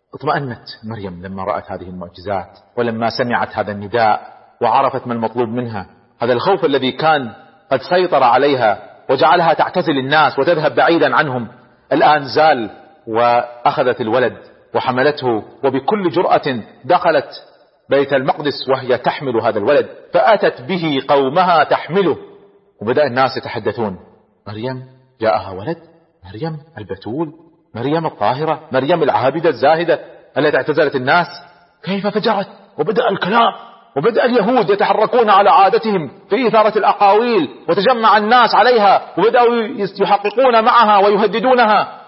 اطمأنت مريم لما رأت هذه المعجزات، ولما سمعت هذا النداء وعرفت ما المطلوب منها. هذا الخوف الذي كان قد سيطر عليها وجعلها تعتزل الناس وتذهب بعيدا عنهم الآن زال، وأخذت الولد وحملته، وبكل جرأة دخلت بيت المقدس وهي تحمل هذا الولد، فأتت به قومها تحمله. وبدأ الناس يتحدثون: مريم جاءها ولد، مريم البتول، مريم الطاهرة، مريم العابدة الزاهدة التي اعتزلت الناس، كيف فجرت؟ وبدأ الكلام، وبدأ اليهود يتحركون على عادتهم في إثارة الأقاويل، وتجمع الناس عليها وبدأوا يحققون معها ويهددونها.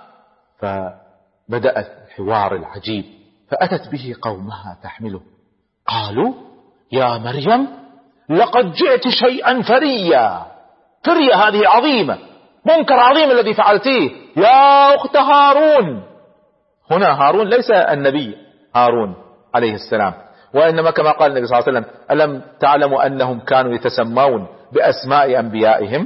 فبدأ الحوار العجيب، فأتت به قومها تحمله، قالوا: يا مريم لقد جئت شيئا فريا. فريا هذه عظيمة، منكر عظيم الذي فعلتيه يا أخت هارون. هنا هارون ليس النبي هارون عليه السلام، وإنما كما قال النبي صلى الله عليه وسلم: ألم تعلموا أنهم كانوا يتسمون بأسماء أنبيائهم؟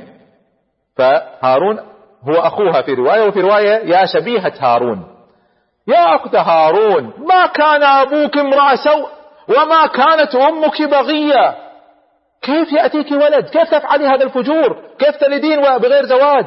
فهارون هو أخوها في رواية، وفي رواية يا شبيهة هارون. يا أخت هارون ما كان أبوك امرأ سوء وما كانت أمك بغية. كيف يأتيك ولد؟ كيف تفعلي هذا الفجور؟ كيف تلدين بغير زواج؟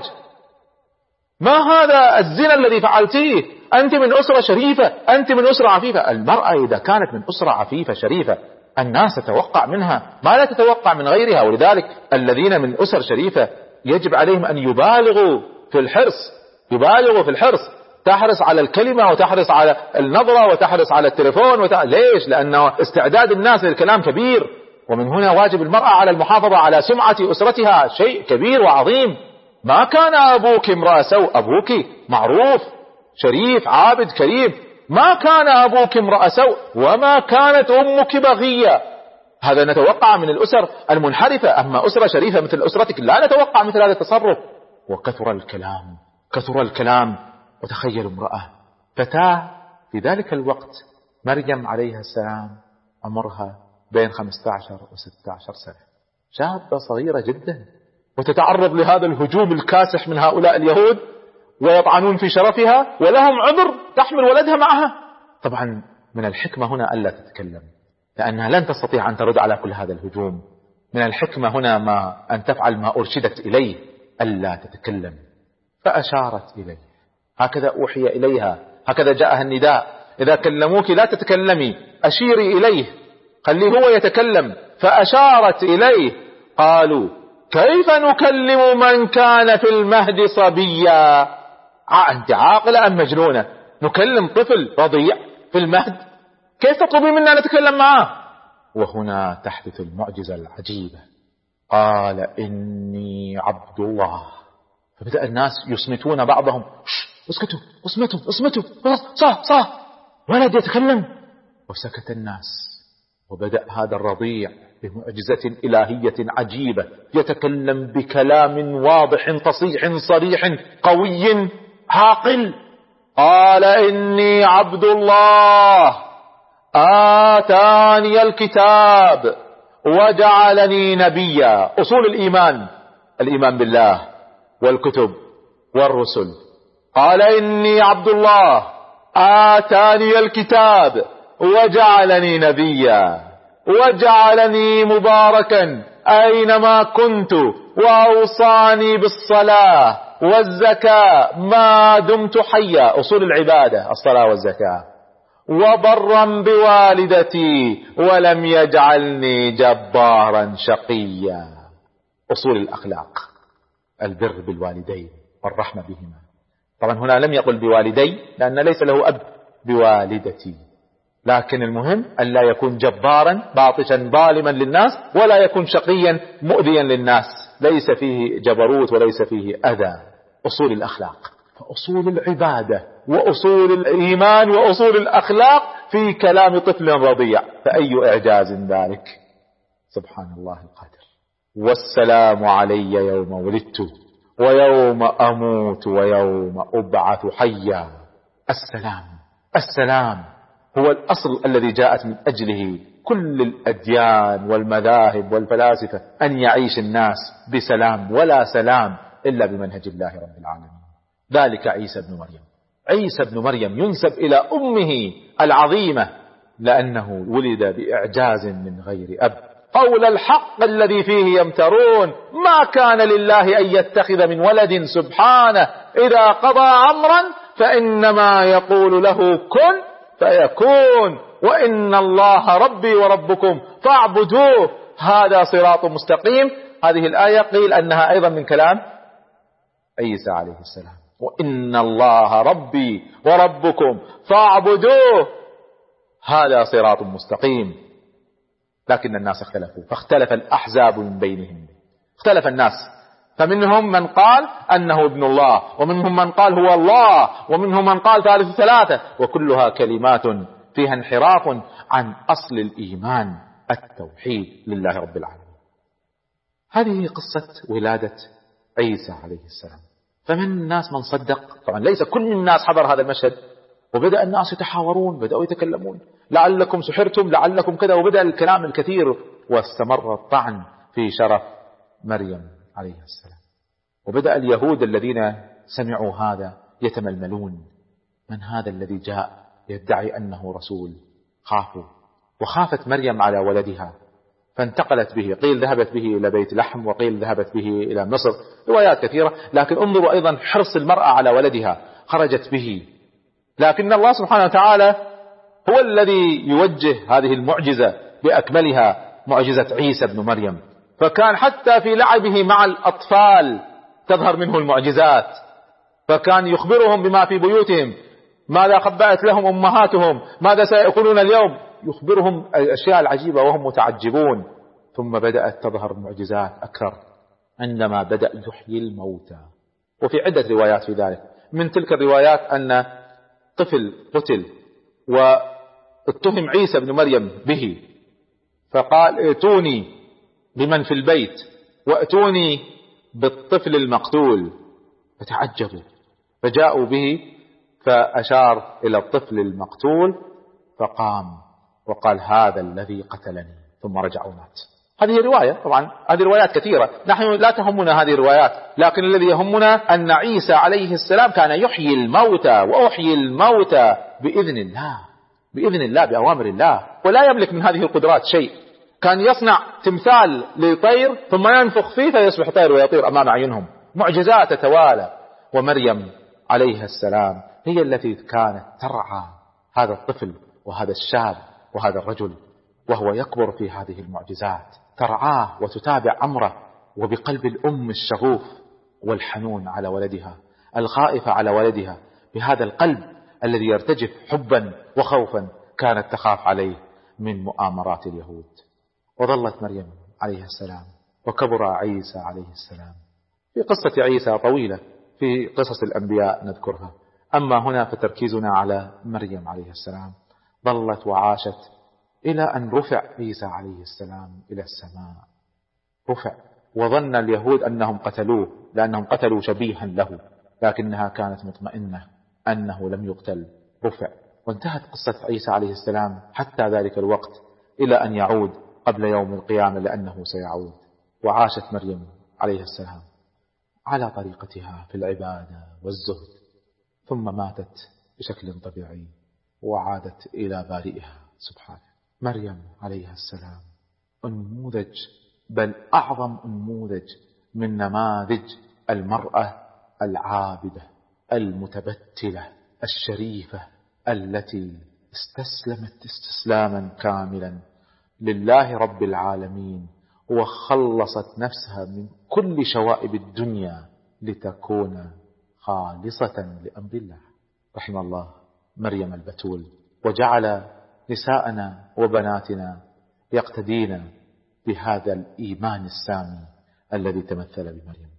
ما هذا الزنا الذي فعلتيه؟ أنت من أسرة شريفة، أنت من أسرة عفيفة. المرأة إذا كانت من أسرة عفيفة شريفة الناس تتوقع منها ما لا تتوقع من غيرها، ولذلك الذين من أسر شريفة يجب عليهم أن يبالغوا في الحرص، يبالغوا في الحرص، تحرص على الكلمة وتحرص على النظرة وتحرص على التليفون ليش؟ لأن استعداد الناس للكلام كبير، ومن هنا واجب المرأة على المحافظة على سمعة أسرتها، شيء كبير وعظيم. ما كان أبوك امرأ سوء، أبوك معروف شريف عابد كريم، ما كان أبوك امرأ سوء وما كانت أمك بغية. هذا نتوقع من الأسر المنحرفة، أما أسرة شريفة مثل أسرتك لا نتوقع مثل هذا التصرف. وكثر الكلام، كثر الكلام. وتخيل امرأة فتاة في ذلك الوقت، مريم عليها السلام عمرها بين 15 و16 سنة، شابة صغيرة جدا، وتتعرض لهذا الهجوم الكاسح من هؤلاء اليهود ويطعنون في شرفها، ولهم عذر تحمل ولدها معها. طبعا من الحكمة هنا ألا تتكلم، لأنها لن تستطيع أن ترد على كل هذا الهجوم. من الحكمة هنا أن تفعل ما أرشدت إليه، ألا تتكلم. فأشارت إليه، هكذا أوحي إليها، هكذا جاءها النداء: إذا كلموك لا تتكلمي، أشيري إليه، خليه هو يتكلم. فأشارت إليه. قالوا: كيف نكلم من كان في المهد صبيا؟ أنت عاقلة أم مجنونة؟ نكلم طفل رضيع في المهد؟ كيف تطلبين منا نتكلم معه؟ وهنا تحدث المعجزة العجيبة. قال: إني عبد الله. فبدأ الناس يصمتون بعضهم: اسكتوا اصمتوا اصمتوا، صح ولد يتكلم. وسكت الناس، وبدأ هذا الرضيع بمعجزة إلهية عجيبة يتكلم بكلام واضح فصيح صريح قوي عاقل. قال: إني عبد الله آتاني الكتاب وجعلني نبيا. أصول الإيمان بالله والكتب والرسل. قال: إني عبد الله آتاني الكتاب وجعلني نبيا وجعلني مباركا أينما كنت وأوصاني بالصلاة والزكاة ما دمت حيا. أصول العبادة الصلاة والزكاة. وبرا بوالدتي ولم يجعلني جبارا شقيا. أصول الأخلاق: البر بالوالدين والرحمة بهما. طبعا هنا لم يقل بوالدي لأن ليس له أب، بوالدتي، لكن المهم أن لا يكون جبارا باطشا ظالما للناس، ولا يكون شقيا مؤذيا للناس، ليس فيه جبروت وليس فيه أذى. أصول الأخلاق، فأصول العبادة وأصول الإيمان وأصول الأخلاق في كلام طفل رضيع، فأي إعجاز ذلك. سبحان الله القادر. والسلام علي يوم ولدت ويوم أموت ويوم أبعث حيا. السلام هو الأصل الذي جاءت من أجله كل الأديان والمذاهب والفلاسفة، أن يعيش الناس بسلام، ولا سلام إلا بمنهج الله رب العالمين. ذلك عيسى بن مريم ينسب إلى أمه العظيمة لأنه ولد بإعجاز من غير أب. قول الحق الذي فيه يمترون، ما كان لله أن يتخذ من ولد سبحانه، إذا قضى أمرا فإنما يقول له كن فيكون، وإن الله ربي وربكم فاعبدوه هذا صراط مستقيم. هذه الآية قيل أنها أيضا من كلام عيسى عليه السلام، وإن الله ربي وربكم فاعبدوه هذا صراط مستقيم. لكن الناس اختلفوا، فاختلف الأحزاب من بينهم، اختلف الناس، فمنهم من قال أنه ابن الله، ومنهم من قال هو الله، ومنهم من قال ثالث ثلاثة، وكلها كلمات فيها انحراف عن أصل الإيمان التوحيد لله رب العالمين. هذه قصة ولادة عيسى عليه السلام. فمن الناس من صدق، طبعا ليس كل الناس حضر هذا المشهد، وبدأ الناس يتحاورون، بدأوا يتكلمون لعلكم سحرتم، لعلكم كذا، وبدأ الكلام الكثير، واستمر الطعن في شرف مريم عليه السلام. وبدأ اليهود الذين سمعوا هذا يتململون، من هذا الذي جاء يدعي أنه رسول؟ خافوا، وخافت مريم على ولدها فانتقلت به، قيل ذهبت به إلى بيت لحم، وقيل ذهبت به إلى مصر، روايات كثيرة. لكن انظروا أيضا حرص المرأة على ولدها، خرجت به. لكن الله سبحانه وتعالى هو الذي يوجه هذه المعجزة بأكملها، معجزة عيسى بن مريم. فكان حتى في لعبه مع الأطفال تظهر منه المعجزات، فكان يخبرهم بما في بيوتهم، ماذا خبأت لهم أمهاتهم، ماذا سيأكلون اليوم، يخبرهم الأشياء العجيبة وهم متعجبون. ثم بدأت تظهر معجزات أكثر عندما بدأ يحيي الموتى، وفي عدة روايات في ذلك. من تلك الروايات أن طفل قتل واتهم عيسى بن مريم به، فقال ائتوني بمن في البيت واتوني بالطفل المقتول، فتعجبوا فجاءوا به، فأشار إلى الطفل المقتول فقام وقال هذا الذي قتلني، ثم رجع ومات. هذه رواية، طبعا هذه روايات كثيرة، نحن لا تهمنا هذه الروايات، لكن الذي يهمنا أن عيسى عليه السلام كان يحيي الموتى، وأحيي الموتى بإذن الله، بإذن الله، بأوامر الله، ولا يملك من هذه القدرات شيء. كان يصنع تمثال لطير ثم ينفخ فيه فيصبح طير ويطير أمام عينهم، معجزات تتوالى. ومريم عليها السلام هي التي كانت ترعى هذا الطفل وهذا الشاب وهذا الرجل، وهو يكبر في هذه المعجزات، ترعاه وتتابع أمره، وبقلب الأم الشغوف والحنون على ولدها، الخائفة على ولدها، بهذا القلب الذي يرتجف حبا وخوفا كانت تخاف عليه من مؤامرات اليهود. وظلت مريم عليها السلام، وكبر عيسى عليه السلام. في قصة عيسى طويلة، في قصص الأنبياء نذكرها، أما هنا فتركيزنا على مريم عليه السلام. ظلت وعاشت إلى أن رفع عيسى عليه السلام إلى السماء، رفع، وظن اليهود أنهم قتلوه لأنهم قتلوا شبيها له، لكنها كانت مطمئنة أنه لم يقتل، رفع. وانتهت قصة عيسى عليه السلام حتى ذلك الوقت، إلى أن يعود قبل يوم القيامة، لأنه سيعود. وعاشت مريم عليه السلام على طريقتها في العبادة والزهد، ثم ماتت بشكل طبيعي وعادت إلى بارئها سبحانه. مريم عليها السلام نموذج، بل أعظم نموذج من نماذج المرأة العابدة المتبتلة الشريفة، التي استسلمت استسلاما كاملا لله رب العالمين، وخلصت نفسها من كل شوائب الدنيا لتكون خالصة لأمر الله. رحم الله مريم البتول، وجعل نساءنا وبناتنا يقتدين بهذا الإيمان السامي الذي تمثل بمريم.